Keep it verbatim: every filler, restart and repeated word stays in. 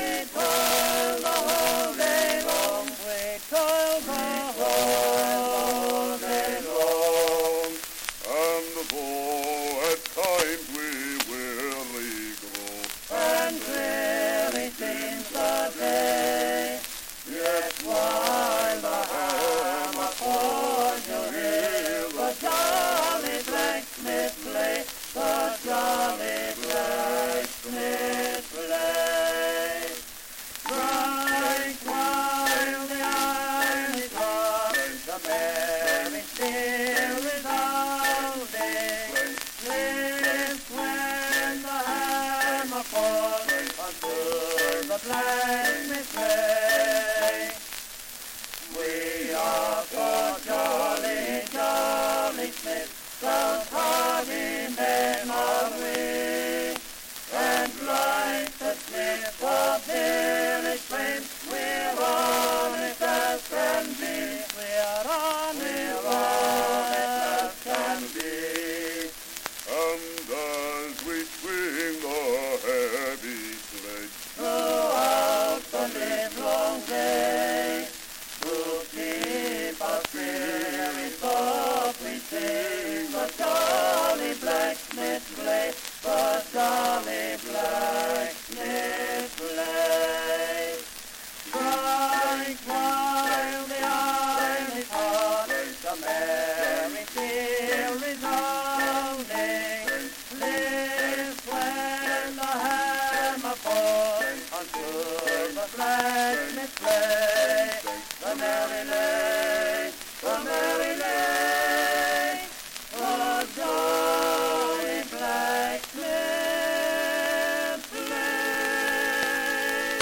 We toil the whole day long. We toil the whole day long. And though at times we weary grow, And weary seems the day, yet while the hammer falls, you'll hear the jolly blacksmith play, the jolly blacksmith play. Bright while the iron is hot, the merry steel resounding, lift when the hammer falls, unto the blacksmith play. We are for jolly, jolly smiths, those hardy men are we, and like the smith of village fame, we're honest as can be. We're honest, honest as can be. and as we swing the heavy sledge, Throughout the livelong day, to keep our spirits up, we sing the jolly blacksmith play, the jolly blacksmith play. Strike while the iron is hot, the merry steel resounding, lift when the hammer falls, unto the blacksmith play, the merry